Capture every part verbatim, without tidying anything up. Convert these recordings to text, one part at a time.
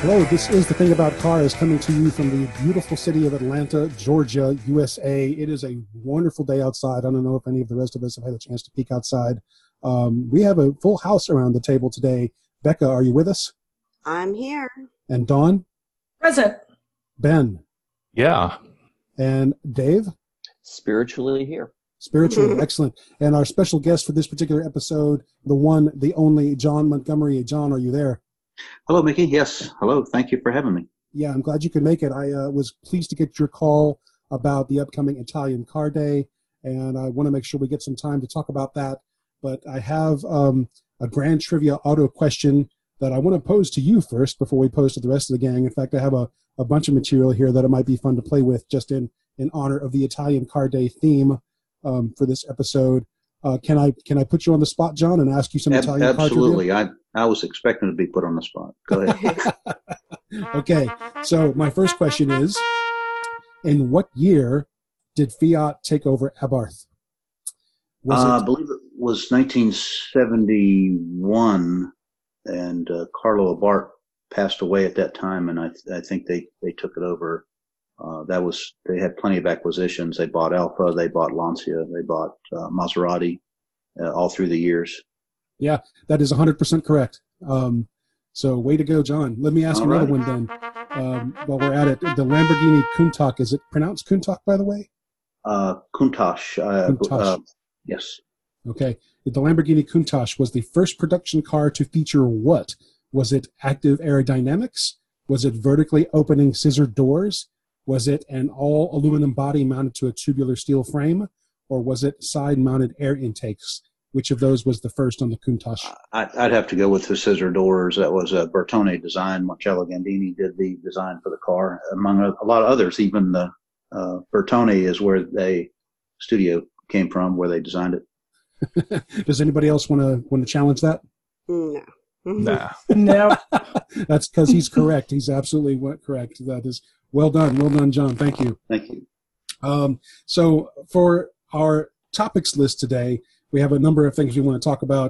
Hello, this is The Thing About Cars, coming to you from the beautiful city of Atlanta, Georgia, U S A. It is a wonderful day outside. I don't know if any of the rest of us have had a chance to peek outside. Um, we have a full house around the table today. Becca, are you with us? I'm here. And Dawn? Present. Ben? Yeah. And Dave? Spiritually here. Spiritually, excellent. And our special guest for this particular episode, the one, the only, John Montgomery. John, are you there? Hello, Mickey. Yes. Hello. Thank you for having me. Yeah, I'm glad you could make it. I uh, was pleased to get your call about the upcoming Italian Car Day, and I want to make sure we get some time to talk about that. But I have um, a grand trivia auto question that I want to pose to you first before we pose to the rest of the gang. In fact, I have a, a bunch of material here that it might be fun to play with just in, in honor of the Italian Car Day theme um, for this episode. Uh, can I can I put you on the spot, John, and ask you some Ab- Italian car trivia? Absolutely. I I was expecting to be put on the spot. Go ahead. Okay, so my first question is, in what year did Fiat take over Abarth? Was uh, it, I believe it was nineteen seventy-one, and uh, Carlo Abarth passed away at that time, and I I think they, they took it over. Uh, that was they had plenty of acquisitions. They bought Alfa, they bought Lancia, they bought uh, Maserati, uh, all through the years. yeah, that is one hundred percent correct. Um, so way to go, John. Let me ask All another right. one then. Um, while we're at it, the Lamborghini Countach, is it pronounced Countach, by the way? Uh, Countach, uh, Countach. uh, yes. Okay. The Lamborghini Countach was the first production car to feature what? Was it active aerodynamics? Was it vertically opening scissor doors? Was it an all-aluminum body mounted to a tubular steel frame? Or was it side-mounted air intakes? Which of those was the first on the Countach? I, I'd have to go with the scissor doors. That was a Bertone design. Marcello Gandini did the design for the car, among a, a lot of others. Even the uh, Bertone is where the studio came from, where they designed it. Does anybody else want to want to challenge that? No. Nah. No. That's because he's correct. He's absolutely what- correct. That is well done. Well done, John. Thank you. Thank you. Um, so for our topics list today, we have a number of things we want to talk about.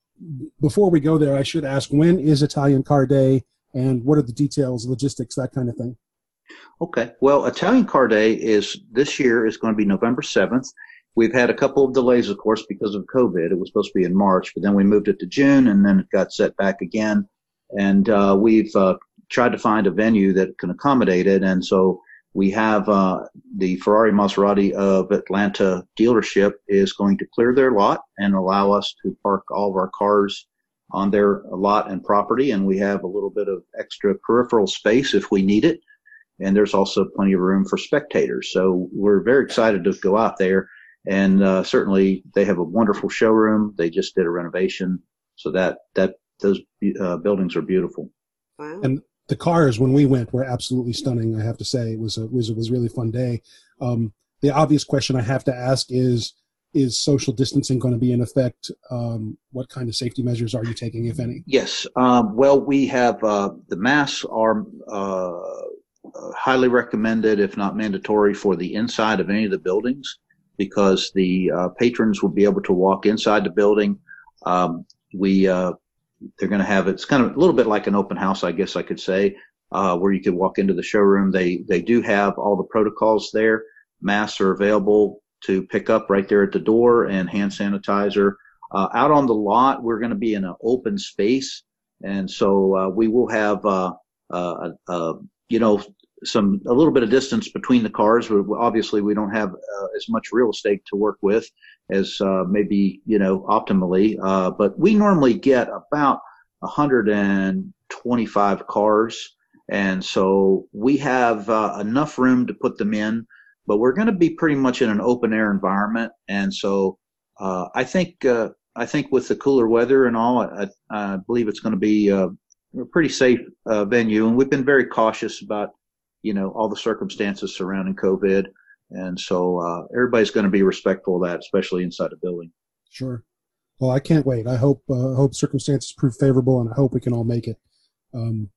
Before we go there, I should ask, when is Italian Car Day, and what are the details, logistics, that kind of thing? Okay. Well, Italian Car Day is this year is going to be November seventh. We've had a couple of delays, of course, because of COVID. It was supposed to be in March, but then we moved it to June, and then it got set back again. And uh, we've uh, tried to find a venue that can accommodate it. And so we have uh, the Ferrari Maserati of Atlanta dealership is going to clear their lot and allow us to park all of our cars on their lot and property. And we have a little bit of extra peripheral space if we need it. And there's also plenty of room for spectators. So we're very excited to go out there. And uh, certainly they have a wonderful showroom. They just did a renovation. So that, that those uh, buildings are beautiful. Wow. And the cars, when we went, were absolutely stunning, I have to say. It was a, it was, it was a really fun day. Um, the obvious question I have to ask is, is social distancing going to be in effect? Um, what kind of safety measures are you taking, if any? Yes. Um, well, we have uh, the masks are uh, highly recommended, if not mandatory, for the inside of any of the buildings, because the uh, patrons will be able to walk inside the building. Um, we uh, they're going to have it's kind of a little bit like an open house, I guess I could say, uh, where you could walk into the showroom. They they do have all the protocols there. Masks are available to pick up right there at the door, and hand sanitizer. Uh, out on the lot, we're going to be in an open space, and so uh, we will have uh, uh, uh, you know. some a little bit of distance between the cars. Obviously, we don't have uh, as much real estate to work with as uh, maybe you know optimally, uh, but we normally get about one hundred twenty-five cars, and so we have uh, enough room to put them in. But we're going to be pretty much in an open air environment, and so uh, I think uh, I think with the cooler weather and all, I, I believe it's going to be uh, a pretty safe uh, venue, and we've been very cautious about you know, all the circumstances surrounding COVID. And so uh, everybody's going to be respectful of that, especially inside the building. Sure. Well, I can't wait. I hope uh, hope circumstances prove favorable, and I hope we can all make it. Um,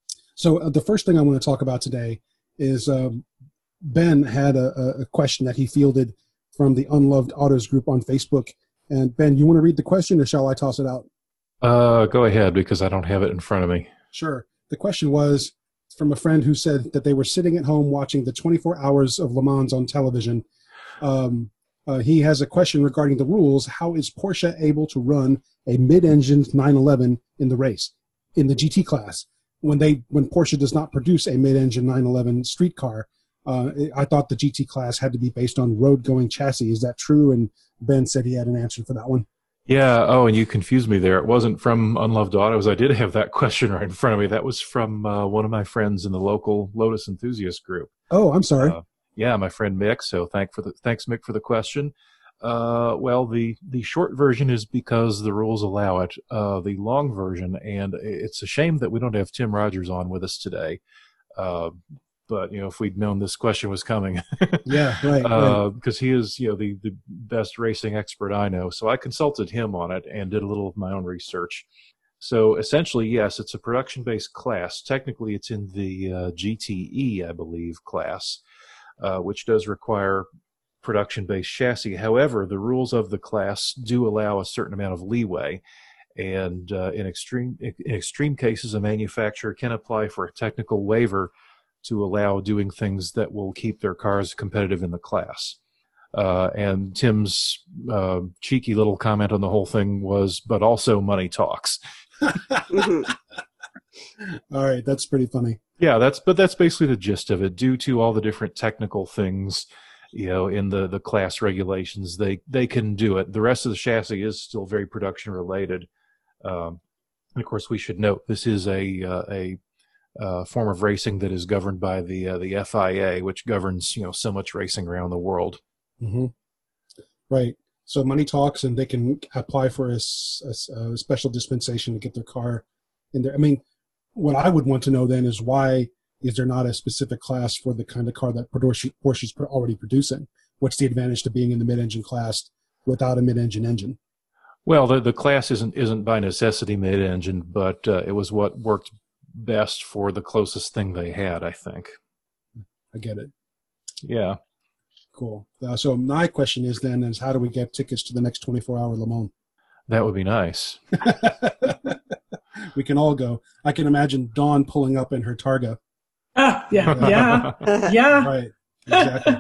so uh, the first thing I want to talk about today is um, Ben had a, a question that he fielded from the Unloved Autos group on Facebook. And Ben, you want to read the question, or shall I toss it out? Uh, go ahead, because I don't have it in front of me. Sure. the question was from a friend who said that they were sitting at home watching the twenty-four hours of Le Mans on television. Um, uh, he has a question regarding the rules. How is Porsche able to run a mid-engined nine eleven in the race, in the G T class, when they when Porsche does not produce a mid-engine nine eleven street car? Uh, I thought the G T class had to be based on road-going chassis. Is that true? And Ben said he had an answer for that one. Yeah. Oh, and you confused me there. It wasn't from Unloved Autos. I did have that question right in front of me. That was from uh, one of my friends in the local Lotus enthusiast group. Oh, I'm sorry. Uh, yeah, my friend Mick. So thank for the thanks, Mick, for the question. Uh, well, the the short version is because the rules allow it. Uh, the long version, and it's a shame that we don't have Tim Rogers on with us today. Uh, But, you know, if we'd known this question was coming. Yeah, right. Because uh, right. he is, you know, the, the best racing expert I know. So I consulted him on it and did a little of my own research. So essentially, yes, it's a production-based class. Technically, it's in the uh, G T E, I believe, class, uh, which does require production-based chassis. However, the rules of the class do allow a certain amount of leeway. And uh, in extreme in extreme cases, a manufacturer can apply for a technical waiver to allow doing things that will keep their cars competitive in the class. Uh, and Tim's uh, cheeky little comment on the whole thing was, but also money talks. All right, that's pretty funny. Yeah, that's but that's basically the gist of it. Due to all the different technical things, you know, in the, the class regulations, they, they can do it. The rest of the chassis is still very production related. Um, and of course, we should note this is a uh, a Uh, form of racing that is governed by the uh, the F I A, which governs, you know, so much racing around the world. Mm-hmm. Right. So money talks, and they can apply for a, a, a special dispensation to get their car in there. I mean, what I would want to know then is why is there not a specific class for the kind of car that Porsche Porsche's already producing? What's the advantage to being in the mid-engine class without a mid-engine engine? Well, the the class isn't isn't by necessity mid-engine, but uh, it was what worked best for the closest thing they had, I think. I get it. Yeah. Cool. Uh, so my question is then is how do we get tickets to the next twenty-four hour Le Mans? That would be nice. We can all go. I can imagine Dawn pulling up in her Targa. Ah, yeah, yeah, yeah. Right. Exactly.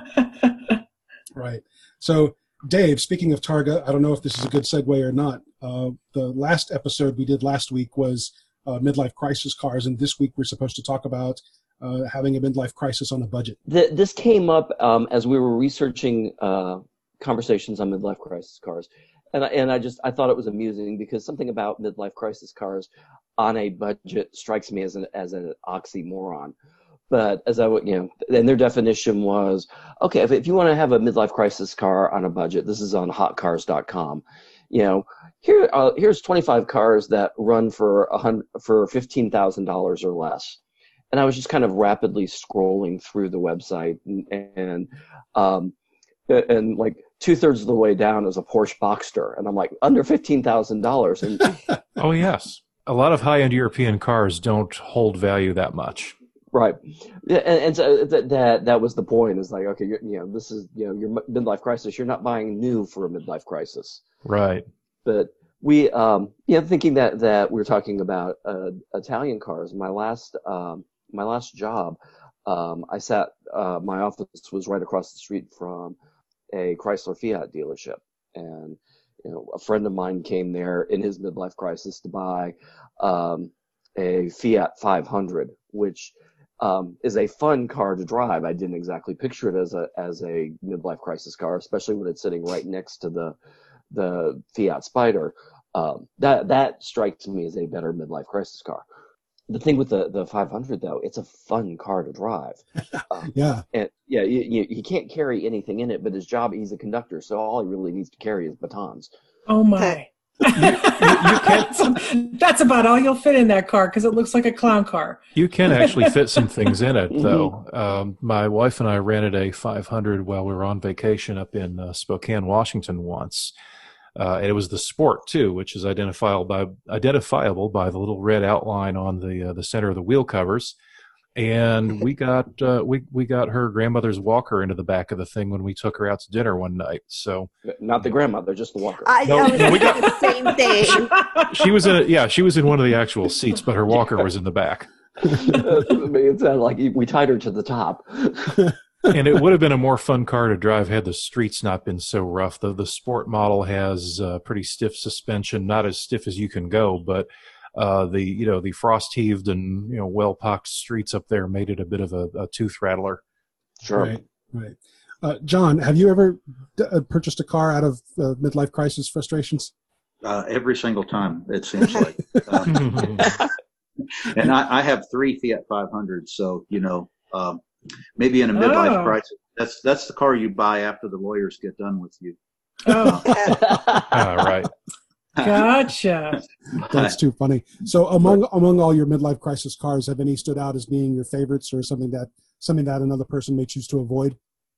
Right. So, Dave, speaking of Targa, I don't know if this is a good segue or not. Uh, the last episode we did last week was Uh, midlife crisis cars, and this week we're supposed to talk about uh, having a midlife crisis on a budget. The, this came up um, as we were researching uh, conversations on midlife crisis cars, and I, and I just I thought it was amusing because something about midlife crisis cars on a budget strikes me as an as an oxymoron. But as I would, you know, and their definition was, okay, if, if you want to have a midlife crisis car on a budget, this is on hot cars dot com, you know. Here, uh, here's twenty-five cars that run for a hundred, for fifteen thousand dollars or less, and I was just kind of rapidly scrolling through the website, and and, um, and like two thirds of the way down is a Porsche Boxster, and I'm like under fifteen thousand dollars. And oh yes, a lot of high-end European cars don't hold value that much. Right, yeah, and, and so that, that that was the point. Is like, okay, you're, you know, this is you know your midlife crisis. You're not buying new for a midlife crisis, right? But we, um, you know, thinking that, that we were talking about uh, Italian cars. My last, um, my last job, um, I sat. Uh, my office was right across the street from a Chrysler Fiat dealership, and you know, a friend of mine came there in his midlife crisis to buy um, a Fiat five hundred, which um, is a fun car to drive. I didn't exactly picture it as a as a midlife crisis car, especially when it's sitting right next to the the Fiat Spider. Um, that that strikes me as a better midlife crisis car. The thing with the, the five hundred though, it's a fun car to drive. Um, yeah, and yeah, you, you, he can't carry anything in it, but his job, he's a conductor, so all he really needs to carry is batons. Oh my! you, you, you that's, that's about all you'll fit in that car because it looks like a clown car. You can actually fit some things in it, though. Um, my wife and I rented a five hundred while we were on vacation up in uh, Spokane, Washington once. Uh, it was the Sport too, which is identifiable by identifiable by the little red outline on the uh, the center of the wheel covers. And we got uh, we we got her grandmother's walker into the back of the thing when we took her out to dinner one night. So not the grandmother, just the walker. I, no, I was no, we got the same thing. She, she was in a, yeah, she was in one of the actual seats, but her walker was in the back. It sounded like we tied her to the top. And it would have been a more fun car to drive had the streets not been so rough. The the sport model has uh, pretty stiff suspension, not as stiff as you can go, but uh, the you know the frost heaved and you know well pocked streets up there made it a bit of a, a tooth rattler. Sure. Right, right. Uh, John, have you ever d- uh, purchased a car out of uh, midlife crisis frustrations? Uh, every single time, it seems like. Um, and I, I have three Fiat five hundreds, so, you know, um, maybe in a midlife Oh. crisis, that's that's the car you buy after the lawyers get done with you. Oh, Ah, right. gotcha. That's too funny. So among among all your midlife crisis cars, have any stood out as being your favorites, or something that something that another person may choose to avoid?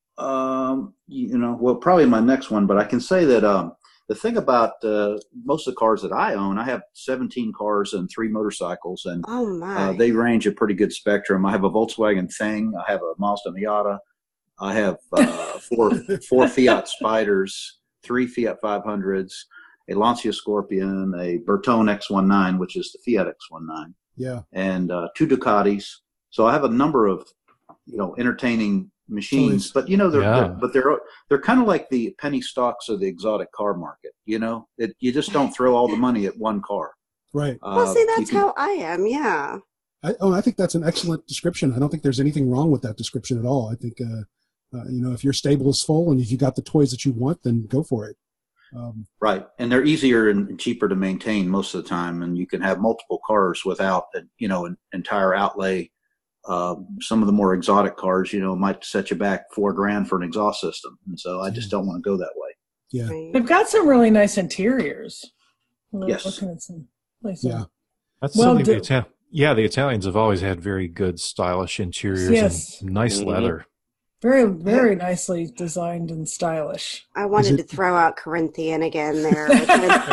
Um, you know, well, probably my next one, but I can say that um, the thing about uh, most of the cars that I own, I have seventeen cars and three motorcycles, and Oh my. uh, they range a pretty good spectrum. I have a Volkswagen Thing, I have a Mazda Miata, I have uh, four four Fiat Spiders, three Fiat five hundreds, a Lancia Scorpion, a Bertone X nineteen, which is the Fiat X nineteen, Yeah, and uh, two Ducatis. So I have a number of, you know, entertaining machines, Choice. but you know, they're, Yeah. they're but they're they're kind of like the penny stocks of the exotic car market. You know, it, you just don't throw all the money at one car. right. well, Uh, see, you that's can- how I am. Yeah. I, oh, I think that's an excellent description. I don't think there's anything wrong with that description at all. I think, uh, uh, you know, if your stable is full and if you got the toys that you want, then go for it. Um, Right, and they're easier and cheaper to maintain most of the time, and you can have multiple cars without, you know, an entire outlay. Uh, some of the more exotic cars, you know, might set you back four grand for an exhaust system, and so I just don't want to go that way. yeah, Right. They've got some really nice interiors. I'm Yes. looking at some. Like yeah. some- That's Well, something do- the Ital- yeah, the Italians have always had very good stylish interiors Yes. and nice Mhm. leather. Very, very nicely designed and stylish. I wanted it- to throw out Corinthian again there. Which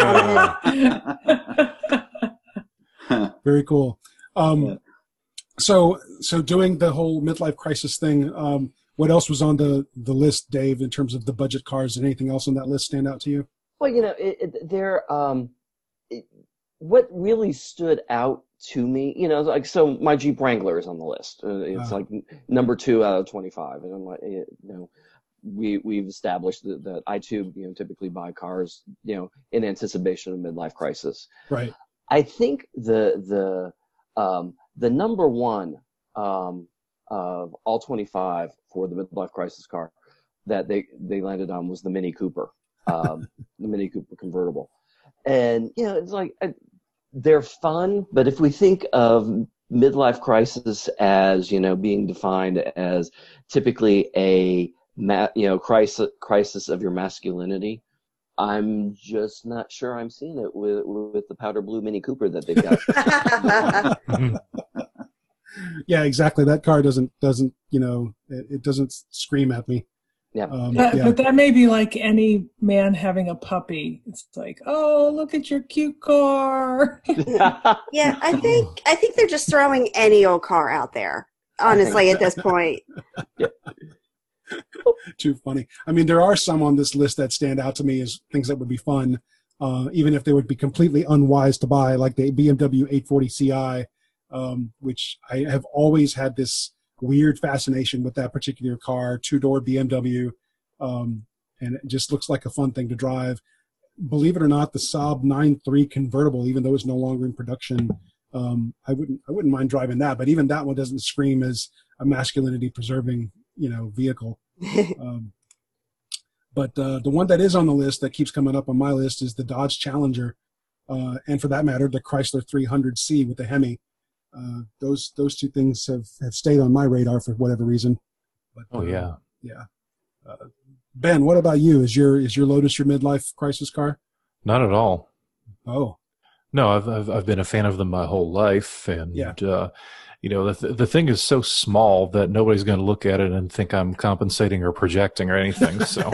was Uh, Very cool. Um, Yeah. So, so doing the whole midlife crisis thing, um, what else was on the, the list, Dave, in terms of the budget cars? Did anything else on that list stand out to you? Well, you know, it, it, there. Um, it, what really stood out to me, you know, like so, my Jeep Wrangler is on the list. Uh, it's Ah. like number two out of twenty-five, and I'm like, you know, we we've established that, that I too, you know, typically buy cars, you know, in anticipation of midlife crisis. Right. I think the the um, the number one um, of all twenty-five for the midlife crisis car that they they landed on was the Mini Cooper, um, the Mini Cooper convertible, and you know it's like I, they're fun, but if we think of midlife crisis as you know being defined as typically a ma- you know crisis crisis of your masculinity. I'm just not sure I'm seeing it with with the powder blue Mini Cooper that they've got. Yeah, exactly. That car doesn't, doesn't, you know, it, it doesn't scream at me. Yeah. Um, But, yeah. but that may be like any man having a puppy. It's like, oh, look at your cute car. yeah, I think I think they're just throwing any old car out there. Honestly, at this point. Too funny. I mean, there are some on this list that stand out to me as things that would be fun, uh, even if they would be completely unwise to buy, like the B M W eight forty C I, um, which I have always had this weird fascination with that particular car, two-door B M W, um, and it just looks like a fun thing to drive. Believe it or not, the Saab nine three convertible, even though it's no longer in production, um, I wouldn't I wouldn't mind driving that, but even that one doesn't scream as a masculinity preserving, you know, vehicle. Um, but uh, the one that is on the list that keeps coming up on my list is the Dodge Challenger, uh, and for that matter, the Chrysler three hundred C with the Hemi. Uh, those those two things have, have stayed on my radar for whatever reason. But, Oh uh, yeah. yeah. Uh, Ben, what about you? Is your is your Lotus your midlife crisis car? Not at all. Oh, No, I've, I've I've been a fan of them my whole life, and Yeah. uh, you know the the thing is so small that nobody's going to look at it and think I'm compensating or projecting or anything. So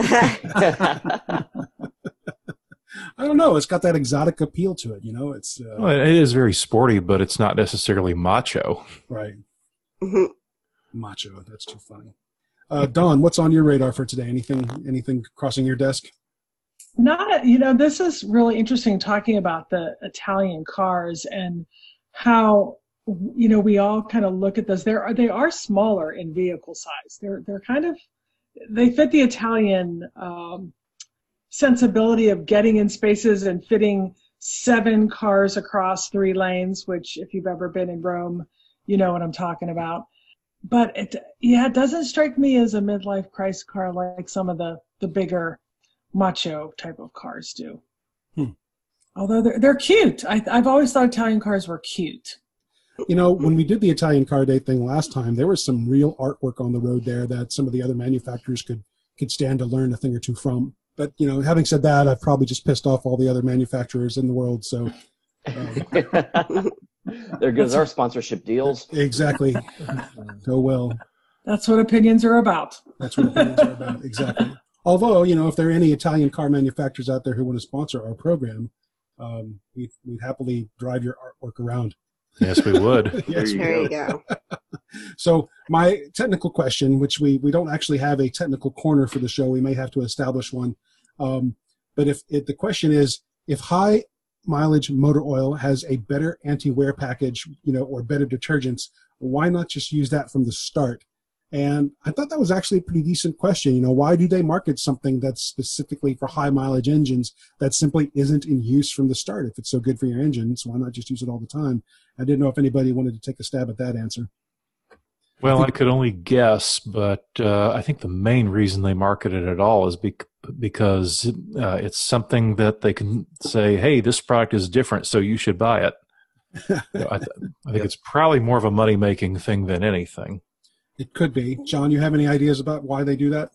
I don't know. It's got that exotic appeal to it. You know, it's uh, well, it is very sporty, but it's not necessarily macho. right. Mhm. Macho. That's too funny. Uh, Dawn, what's on your radar for today? Anything anything crossing your desk? Not, you know, this is really interesting talking about the Italian cars and how you know, we all kind of look at those. They're, they are smaller in vehicle size. They're, they're kind of, they fit the Italian um, sensibility of getting in spaces and fitting seven cars across three lanes, which if you've ever been in Rome, you know what I'm talking about. But it, yeah, it doesn't strike me as a midlife crisis car like some of the, the bigger macho type of cars do. Hmm. Although they're, they're cute. I, I've always thought Italian cars were cute. You know, when we did the Italian Car Day thing last time, there was some real artwork on the road there that some of the other manufacturers could, could stand to learn a thing or two from. But, you know, having said that, I've probably just pissed off all the other manufacturers in the world. So um, there goes our sponsorship deals. Exactly. Go well. That's what opinions are about. That's what opinions are about. Exactly. Although, you know, if there are any Italian car manufacturers out there who want to sponsor our program, um, we'd, we'd happily drive your artwork around. Yes, we would. Yes, we There would. you go. So my technical question, which we, we don't actually have a technical corner for the show, we may have to establish one. Um, but if, if the question is, if high mileage motor oil has a better anti-wear package, you know, or better detergents, why not just use that from the start? And I thought that was actually a pretty decent question. You know, why do they market something that's specifically for high mileage engines that simply isn't in use from the start? If it's so good for your engines, why not just use it all the time? I didn't know if anybody wanted to take a stab at that answer. Well, I could only guess, but uh, I think the main reason they market it at all is bec- because uh, it's something that they can say, hey, this product is different, so you should buy it. You know, I, th- I think it's probably more of a money-making thing than anything. It could be. John, you have any ideas about why they do that?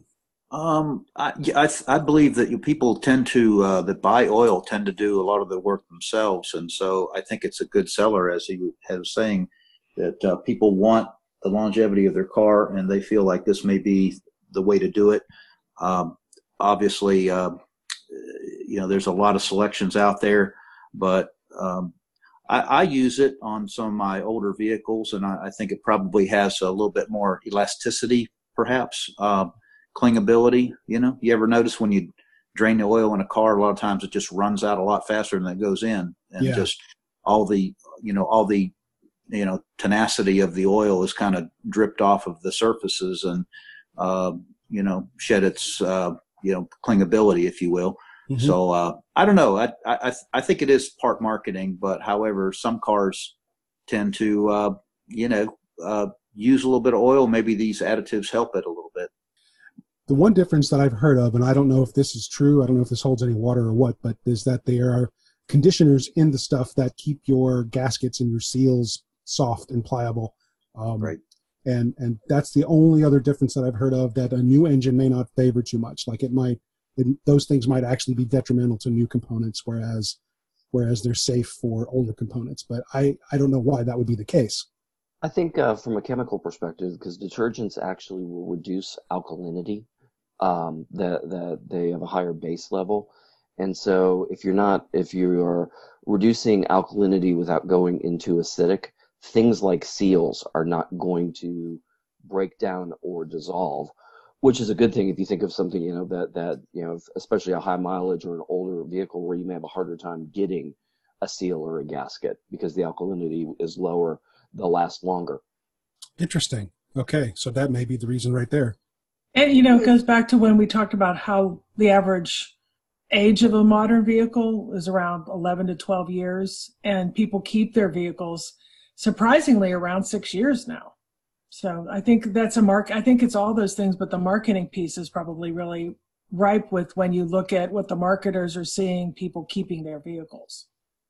Um, I, I, I believe that you, people tend to, uh, that buy oil tend to do a lot of the work themselves. And so I think it's a good seller, as he was saying, that uh, people want the longevity of their car and they feel like this may be the way to do it. Um, obviously, uh, you know, there's a lot of selections out there, but um, I, I use it on some of my older vehicles, and I, I think it probably has a little bit more elasticity, perhaps. Um, clingability, you know, you ever notice when you drain the oil in a car, a lot of times it just runs out a lot faster than it goes in, and Yeah. just all the, you know, all the, you know, tenacity of the oil is kind of dripped off of the surfaces and, uh, you know, shed its, uh, you know, clingability, if you will. Mhm. So, uh, I don't know. I, I, I think it is part marketing, but however, some cars tend to, uh, you know, uh, use a little bit of oil. Maybe these additives help it a little bit. The one difference that I've heard of, and I don't know if this is true, I don't know if this holds any water or what, but is that there are conditioners in the stuff that keep your gaskets and your seals soft and pliable. Um, Right. And and that's the only other difference that I've heard of, that a new engine may not favor too much. Like it might, it, those things might actually be detrimental to new components, whereas whereas they're safe for older components. But I, I don't know why that would be the case. I think uh, from a chemical perspective, because detergents actually will reduce alkalinity, um, that that they have a higher base level, and so if you're not, if you are reducing alkalinity without going into acidic, things like seals are not going to break down or dissolve, which is a good thing if you think of something, you know, that that you know, especially a high mileage or an older vehicle where you may have a harder time getting a seal or a gasket because the alkalinity is lower. They'll last longer. Interesting. Okay, so that may be the reason right there. And, you know, it goes back to when we talked about how the average age of a modern vehicle is around eleven to twelve years, and people keep their vehicles surprisingly around six years now. So I think that's a mark. I think it's all those things, but the marketing piece is probably really ripe with when you look at what the marketers are seeing people keeping their vehicles.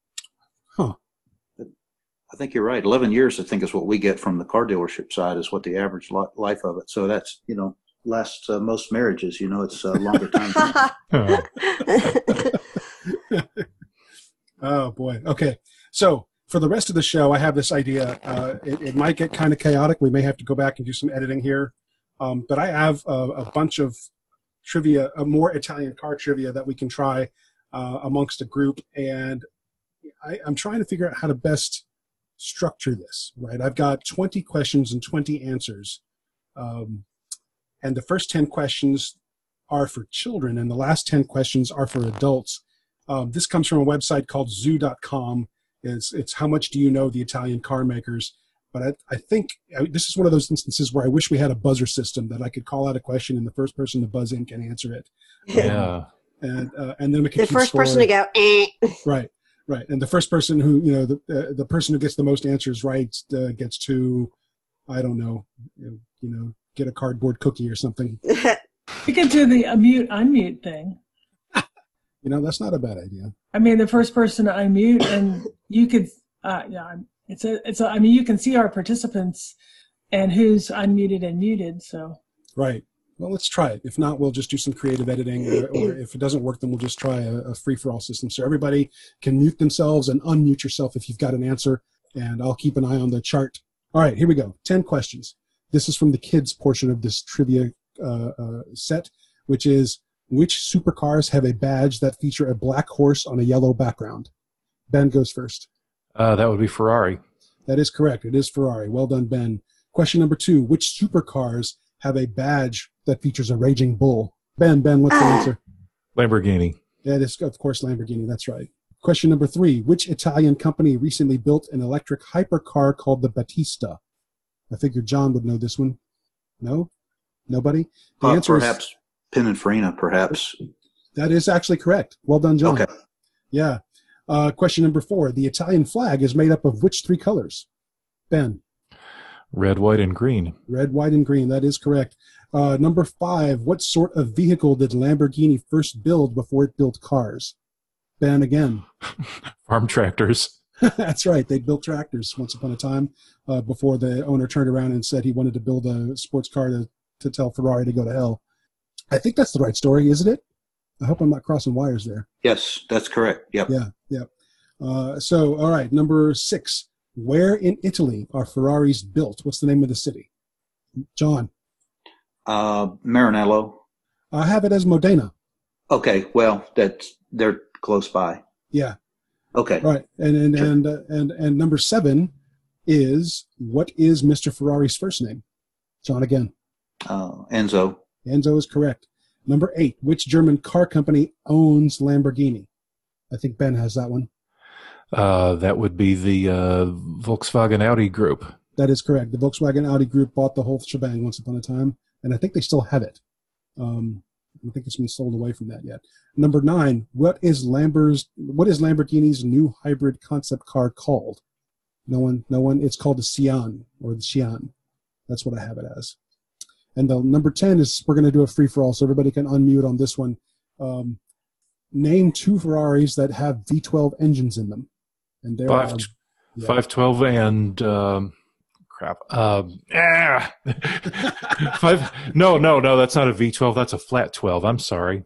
Huh. I think you're right. eleven years, I think, is what we get from the car dealership side, is what the average li- life of it. So that's, you know, lasts uh, most marriages, you know, it's a longer time. Oh, boy. Okay. So for the rest of the show, I have this idea. Uh, it, it might get kind of chaotic. We may have to go back and do some editing here. Um, but I have a, a bunch of trivia, a more Italian car trivia that we can try uh, amongst a group. And I, I'm trying to figure out how to best structure this, right? I've got twenty questions and twenty answers. Um, and the first ten questions are for children, and the last ten questions are for adults. Um, this comes from a website called zoo dot com, It's it's how much do you know the Italian car makers? But I, I think I, this is one of those instances where I wish we had a buzzer system that I could call out a question and the first person to buzz in can answer it. Yeah. And uh, and then we could The keep first score. person to go, eh. Right, right. And the first person who, you know, the uh, the person who gets the most answers right uh, gets to, I don't know, you know, get a cardboard cookie or something. We could do the unmute unmute thing. You know, that's not a bad idea. I mean, the first person to unmute, and you could, uh, yeah, it's a, it's a, I mean, you can see our participants and who's unmuted and muted. So. Right. Well, let's try it. If not, we'll just do some creative editing, or, or if it doesn't work, then we'll just try a, a free-for-all system. So everybody can mute themselves and unmute yourself if you've got an answer, and I'll keep an eye on the chart. All right, here we go. Ten questions. This is from the kids portion of this trivia uh, uh, set, which is, which supercars have a badge that feature a black horse on a yellow background? Ben goes first. Uh, that would be Ferrari. That is correct. It is Ferrari. Well done, Ben. Question number two. Which supercars have a badge that features a raging bull? Ben, Ben, what's the answer? Lamborghini. That is, of course, Lamborghini. That's right. Question number three. Which Italian company recently built an electric hypercar called the Battista? I figured John would know this one. No? Nobody? The Uh, answer perhaps is, Pininfarina, perhaps. that is actually correct. Well done, John. Okay. Yeah. Uh, question number four. The Italian flag is made up of which three colors? Ben. Red, white, and green. Red, white, and green. That is correct. Uh, number five. What sort of vehicle did Lamborghini first build before it built cars? Ben again. Farm tractors. That's right. They built tractors once upon a time uh, before the owner turned around and said he wanted to build a sports car to, to tell Ferrari to go to hell. I think that's the right story, isn't it? I hope I'm not crossing wires there. Yes, that's correct. Yep. Yeah, yeah. Uh, so, all right, number six. Where in Italy are Ferraris built? What's the name of the city? John. Uh, Maranello. I have it as Modena. Okay, well, that's they're close by. Yeah. Okay. Right. And and Sure. and, uh, and and number seven is, what is Mister Ferrari's first name? John again. Uh, Enzo. Enzo is correct. Number eight. Which German car company owns Lamborghini? I think Ben has that one. Uh, that would be the uh, Volkswagen Audi group. That is correct. The Volkswagen Audi group bought the whole shebang once upon a time, and I think they still have it. Um, I don't think it's been sold away from that yet. Number nine. What is Lamber's? What is Lamborghini's new hybrid concept car called? No one. No one. It's called the Sian or the Sian. That's what I have it as. And the number ten is, we're going to do a free for all, so everybody can unmute on this one. Um, name two Ferraris that have V twelve engines in them. And there Five, are yeah. five twelve and um, crap. Um, ah, five. No, no, no. That's not a V twelve. That's a flat twelve. I'm sorry.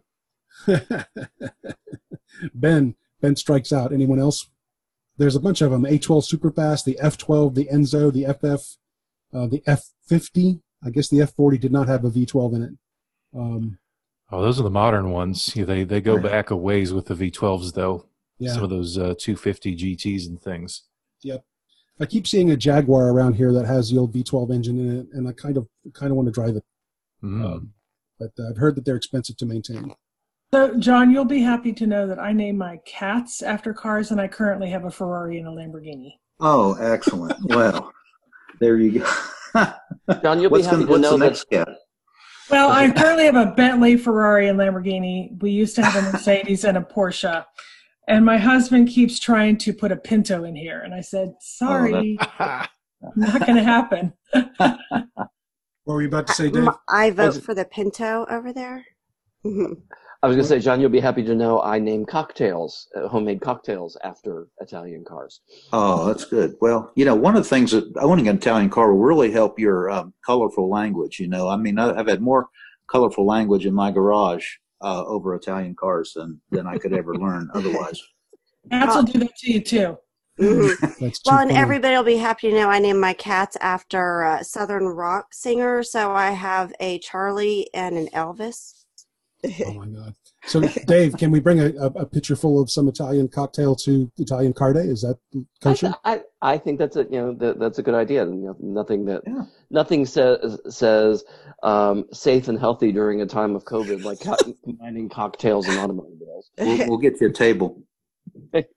Ben. Ben strikes out. Anyone else? There's a bunch of them. A twelve Superfast, the F twelve, the Enzo, the F F, uh, the F fifty. I guess the F forty did not have a V twelve in it. Um, Oh, those are the modern ones. Yeah, they they go Right. back a ways with the V twelves, though. yeah. Some of those uh, two fifty G Ts and things. Yep. I keep seeing a Jaguar around here that has the old V twelve engine in it, and I kind of kind of want to drive it. Mm. Um, but uh, I've heard that they're expensive to maintain. So, John, you'll be happy to know that I name my cats after cars, and I currently have a Ferrari and a Lamborghini. Oh, excellent. Well, there you go. John, you'll be what's happy the, to what's know the that- next cat? Well, I currently have a Bentley, Ferrari, and Lamborghini. We used to have a Mercedes and a Porsche. And my husband keeps trying to put a Pinto in here. And I said, sorry, not going to happen. What were you about to say, Dave? I vote Was it- for the Pinto over there. Mhm. I was going to say, John, you'll be happy to know I name cocktails, uh, homemade cocktails, after Italian cars. Oh, that's good. Well, you know, one of the things that owning an Italian car will really help your um, colorful language. You know, I mean, I- I've had more colorful language in my garage uh, over Italian cars than, than I could ever learn otherwise. Cats will do that to you, too. Mhm. That's too Well, and funny. everybody will be happy to know I named my cats after uh, Southern rock singer. So I have a Charlie and an Elvis. Oh my God! So, Dave, can we bring a, a, a pitcher full of some Italian cocktail to Italian Car Day? Is that I, kosher? th- I I think that's a you know that, that's a good idea. You know, nothing that Yeah. nothing says says um, safe and healthy during a time of COVID like co- combining cocktails and automobiles. We'll, we'll get you a table.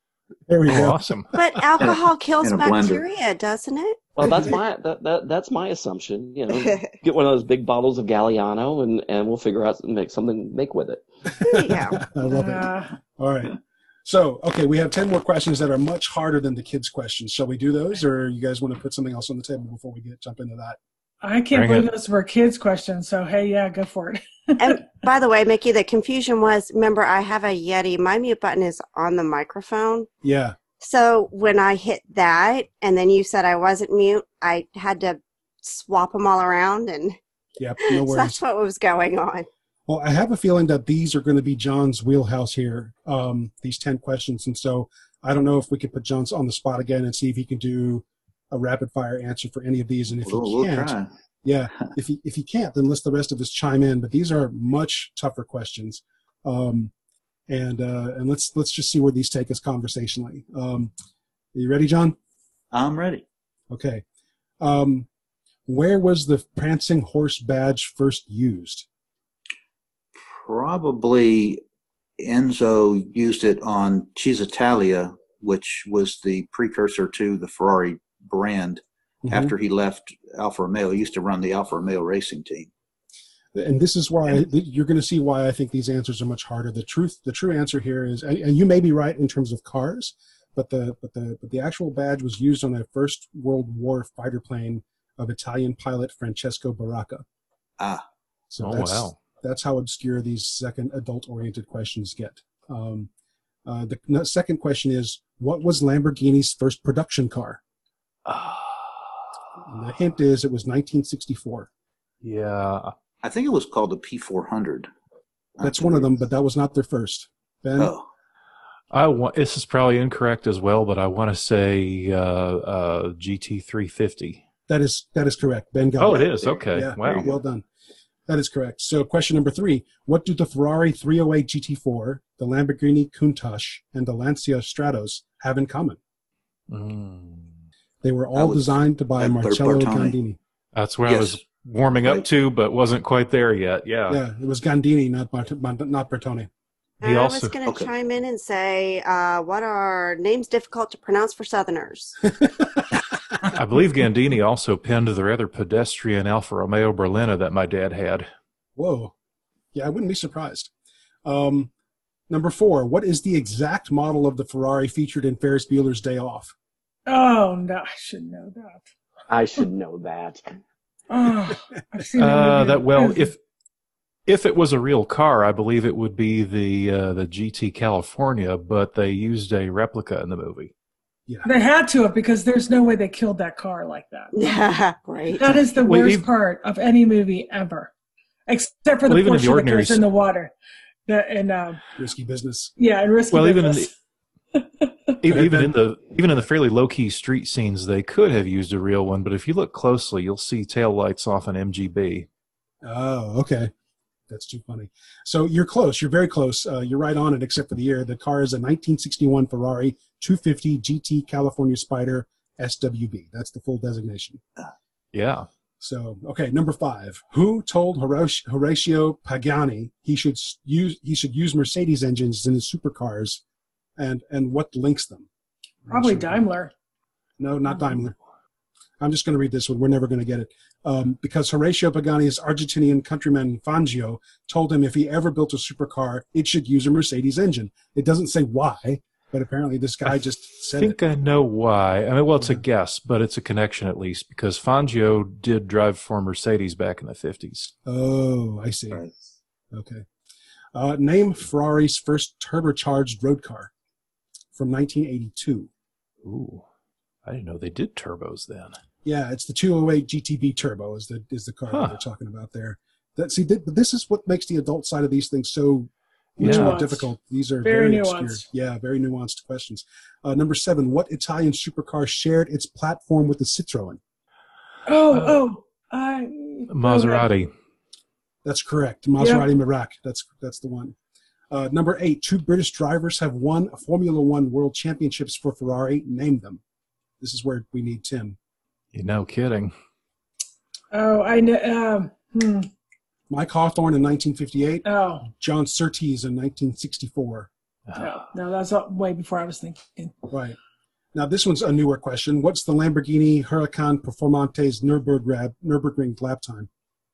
There we Oh, go. awesome. But alcohol kills In a blender. bacteria, doesn't it? Well, that's my that, that that's my assumption. You know, get one of those big bottles of Galliano, and and we'll figure out make something make with it. There you go. I love it. Uh, All right. So, okay, we have ten more questions that are much harder than the kids' questions. Shall we do those, or you guys want to put something else on the table before we get jump into that? I can't Bring believe it. those were kids' questions. So hey, yeah, go for it. And by the way, Mickey, the confusion was, remember, I have a Yeti. My mute button is on the microphone. Yeah. So when I hit that, and then you said I wasn't mute, I had to swap them all around, and Yep. No so worries. that's what was going on. Well, I have a feeling that these are going to be John's wheelhouse here, um, these ten questions. And so I don't know if we could put John on the spot again and see if he can do a rapid fire answer for any of these. And if We'll, he we'll can't, try. yeah, if he, if he can't, then let the rest of us chime in. But these are much tougher questions. Um, and, uh, and let's, let's just see where these take us conversationally. Um, are you ready, John? I'm ready. Okay. Um, where was the prancing horse badge first used? Probably Enzo used it on Cisitalia, which was the precursor to the Ferrari brand. Mhm. After he left Alfa Romeo, he used to run the Alfa Romeo racing team. And this is why you're going to see why I think these answers are much harder. The truth, the true answer here is, and and you may be right in terms of cars, but the but the but the actual badge was used on a First World War fighter plane of Italian pilot Francesco Baracca. Ah, So Oh, that's wow. that's how obscure these second adult-oriented questions get. Um, uh, the no, second question is, what was Lamborghini's first production car? And the hint is it was nineteen sixty-four. Yeah. I think it was called the P four hundred. I That's one of them, believe. but that was not their first. Ben? Oh, I want, this is probably incorrect as well, but I want to say uh, uh, G T three fifty. That is that is correct. Ben got Oh, that. it is. Okay. Yeah, Wow. well done. That is correct. So question number three, what do the Ferrari three oh eight G T four, the Lamborghini Countach, and the Lancia Stratos have in common? Mm. They were That all was- designed by that Marcello Bertone. Gandini. That's where I Yes. was warming up Right. to, but wasn't quite there yet. Yeah. Yeah, it was Gandini, not Bart- not Bertone. He I also- was going to Okay. chime in and say, uh, what are names difficult to pronounce for Southerners? I believe Gandini also penned the rather pedestrian Alfa Romeo Berlina that my dad had. Whoa. Yeah, I wouldn't be surprised. Um, number four, what is the exact model of the Ferrari featured in Ferris Bueller's Day Off? Oh no, I should know that. I should know that. Oh, I've seen that Uh, movie. that well, if if it was a real car, I believe it would be the uh, the G T California, but they used a replica in the movie. Yeah. They had to have, because there's no way they killed that car like that. Yeah, right. That is the Well, worst even- part of any movie ever, except for the Well, even in the portion that ordinary goes in s- the water. The, and um, Risky business. yeah, and risky Well, even in business. Even, even in the even in the fairly low key street scenes, they could have used a real one. But if you look closely, you'll see tail lights off an M G B. Oh, okay. That's too funny. So you're close. You're very close. Uh, you're right on it, except for the year. The car is a nineteen sixty-one Ferrari two fifty G T California Spider S W B. That's the full designation. Yeah. So, okay, number five. Who told Horatio, Horatio Pagani he should s- use he should use Mercedes engines in his supercars, and and what links them? Probably Daimler. No, not Daimler. I'm just going to read this one. We're never going to get it. Um, because Horatio Pagani's Argentinian countryman Fangio told him if he ever built a supercar, it should use a Mercedes engine. It doesn't say why, but apparently this guy just I said think it. I know why. I mean, well, it's a Yeah. guess, but it's a connection at least because Fangio did drive for Mercedes back in the fifties. Oh, I see. right. Okay. Uh, name Ferrari's first turbocharged road car from nineteen eighty-two. Ooh, I didn't know they did turbos then. Yeah, it's the two oh eight G T B Turbo is the is the car Huh. that we're talking about there. That see, th- this is what makes the adult side of these things so much Yeah. more Nuanced. difficult. These are Very very, obscure. nuanced. Yeah, very nuanced questions. Uh, number seven, what Italian supercar shared its platform with the Citroen? Oh, Uh, oh, I Maserati. That's correct. Maserati Merak. That's that's the one. Uh, number eight, two British drivers have won Formula One World Championships for Ferrari. Name them. This is where we need Tim. You're no kidding. Oh, I know. Um, hmm. Mike Hawthorne in nineteen fifty-eight. Oh, John Surtees in nineteen sixty-four. Yeah, no, that's uh, way before I was thinking. Right. Now, this one's a newer question. What's the Lamborghini Huracan Performante's Nürburgring, Nürburgring lap time?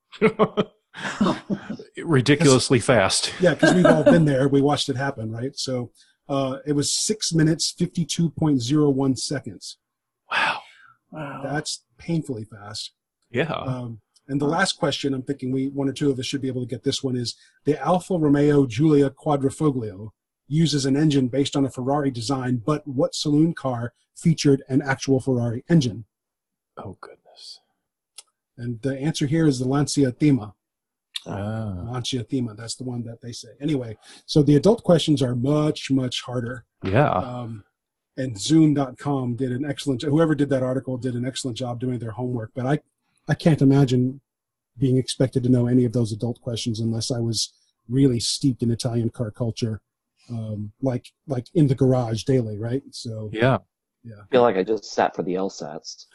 Ridiculously fast. Yeah, because we've all been there. We watched it happen, right? So uh, it was six minutes, fifty-two point zero one seconds. Wow. Wow. That's painfully fast. Yeah. Um, and the last question, I'm thinking we one or two of us should be able to get this one, is the Alfa Romeo Giulia Quadrifoglio uses an engine based on a Ferrari design, but what saloon car featured an actual Ferrari engine? Oh, goodness. And the answer here is the Lancia Thema. Ah. Lancia Thema, that's the one that they say. Anyway, so the adult questions are much, much harder. Yeah. Um, and Zoom dot com did an excellent, whoever did that article did an excellent job doing their homework, but I, I can't imagine being expected to know any of those adult questions unless I was really steeped in Italian car culture, um, like like in the garage daily, right? So Yeah. yeah. I feel like I just sat for the LSATs.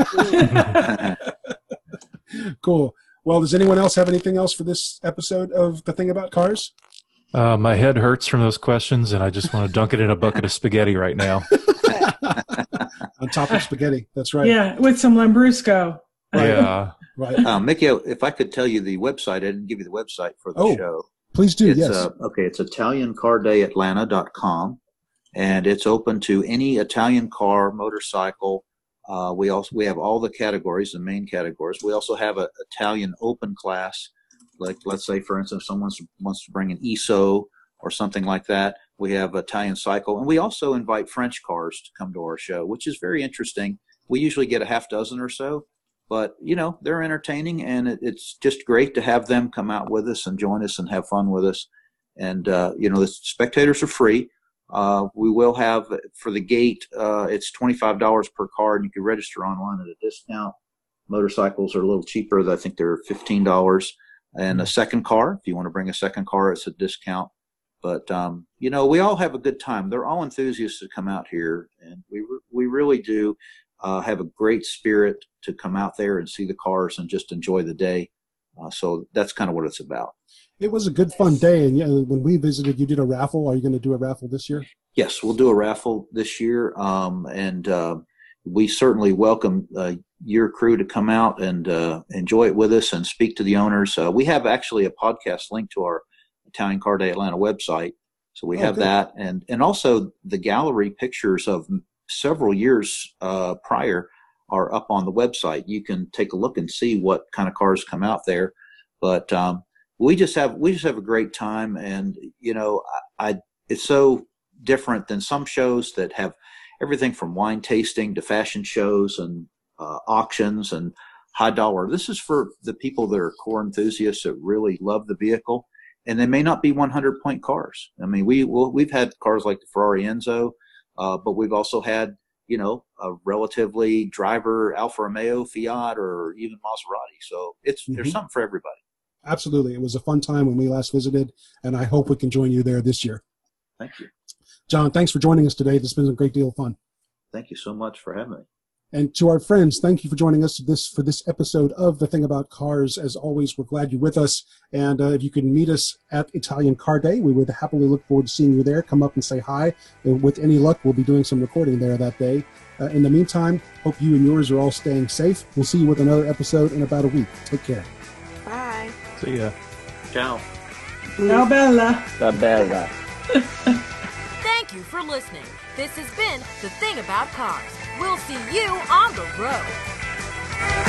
Cool. Well, does anyone else have anything else for this episode of The Thing About Cars? Uh, my head hurts from those questions, and I just want to dunk it in a bucket of spaghetti right now. On top of spaghetti. That's right. Yeah, with some Lambrusco. Yeah. Right. Uh, Mickey, if I could tell you the website, I didn't give you the website for the Oh, show. Please do. It's, Yes. uh, okay, it's Italian Car Day Atlanta dot com, and it's open to any Italian car, motorcycle. Uh, we also we have all the categories, the main categories. We also have an Italian open class, like let's say, for instance, someone wants to bring an E S O or something like that. We have Italian cycle, and we also invite French cars to come to our show, which is very interesting. We usually get a half dozen or so, but you know they're entertaining, and it, it's just great to have them come out with us and join us and have fun with us. And uh, you know the spectators are free. Uh, we will have for the gate, uh, it's twenty-five dollars per car, and you can register online at a discount. Motorcycles are a little cheaper. I think they're fifteen dollars. And a second car, if you want to bring a second car, it's a discount. But, um, you know, we all have a good time. They're all enthusiasts to come out here, and we re- we really do uh, have a great spirit to come out there and see the cars and just enjoy the day. Uh, so that's kind of what it's about. It was a good, fun day. And yeah, when we visited, you did a raffle. Are you going to do a raffle this year? Yes, we'll do a raffle this year. Um, and uh, we certainly welcome uh, your crew to come out and uh, enjoy it with us and speak to the owners. Uh, we have actually a podcast link to our Italian Car Day Atlanta website. So we have Okay. that. And, and also the gallery pictures of several years uh, prior are up on the website. You can take a look and see what kind of cars come out there. But um, we just have we just have a great time. And, you know, I, I it's so different than some shows that have everything from wine tasting to fashion shows and uh, auctions and high dollar. This is for the people that are core enthusiasts that really love the vehicle. And they may not be one hundred point cars. I mean, we, we'll, we've had cars like the Ferrari Enzo, uh, but we've also had, you know, a relatively driver Alfa Romeo, Fiat, or even Maserati. So it's Mhm. there's something for everybody. Absolutely. It was a fun time when we last visited, and I hope we can join you there this year. Thank you. John, thanks for joining us today. This has been a great deal of fun. Thank you so much for having me. And to our friends, thank you for joining us this for this episode of The Thing About Cars. As always, we're glad you're with us. And uh, if you can meet us at Italian Car Day, we would happily look forward to seeing you there. Come up and say hi. And with any luck, we'll be doing some recording there that day. Uh, in the meantime, hope you and yours are all staying safe. We'll see you with another episode in about a week. Take care. Bye. See ya. Ciao. Ciao, Bella. La bella. Thank you for listening. This has been The Thing About Cars. We'll see you on the road.